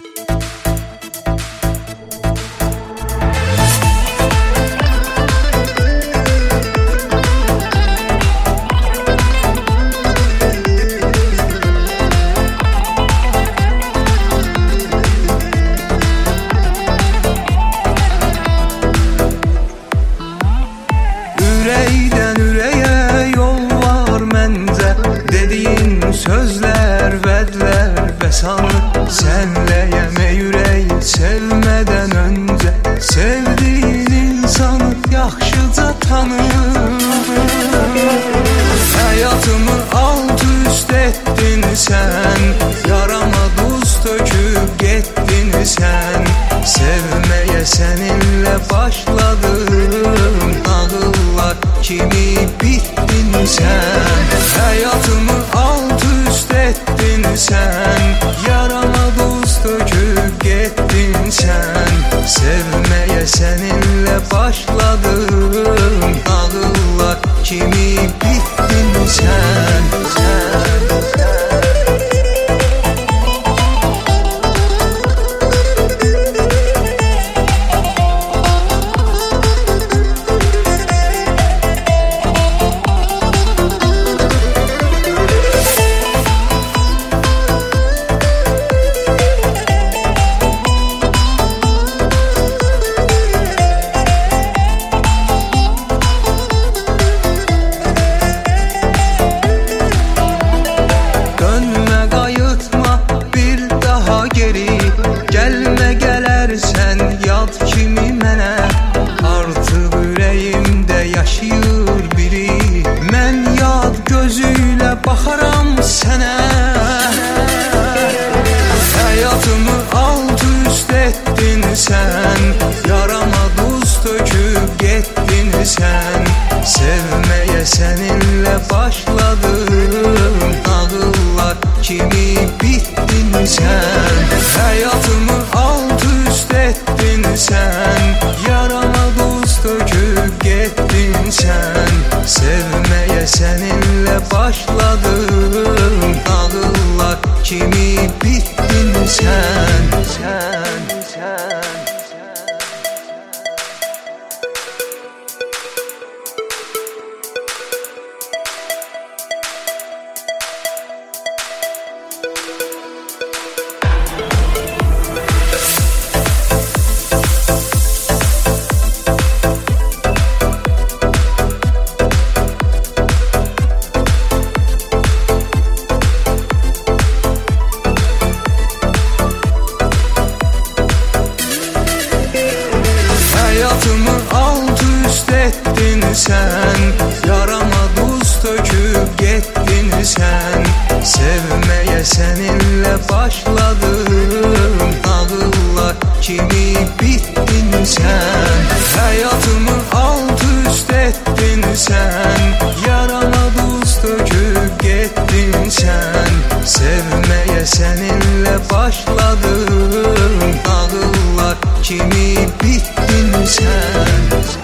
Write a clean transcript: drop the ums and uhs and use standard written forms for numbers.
Ürəkdən ürəyə yol var məncə, dediyin sözlər, vədlər və sanı. Sənləyəmə ürək sevmədən öncə, sevdiyin insanı yaxşıca tanı. Həyatımı alt üst etdin sən, yarama duz töküb getdin sən. Sevməyə səninlə başladım, ağıllar kimi bitdin sən. Həyatımı alt üst etdin sən, yarama duz töküb getdin sən. Sevməyə səninlə başladım, ağıllar kimi bitdin sən. Gəlmə gələrsən yad kimi mənə, artıq ürəyimdə yaşayır biri. Mən yad gözüylə baxaram sənə, həyatımı alt üst etdin sən, yarama duz töküb getdin sən. Sevməyə səninlə başladım, ağıllar kimi bitdin sən. Həyatımı alt üst etdin sən, yarama duz töküb getdin sən. Sevməyə səninlə başladım, ağıllar kimi bitdin sən. Həyatımı alt üst etdin sən, yarama duz töküb getdin sən. Sevməyə səninlə başladım, ağıllar kimi bitdin sən. Həyatımı alt üst etdin sən, yarama duz töküb getdin sən. Sevməyə səninlə başladım, ağıllar kimi bitdin sən.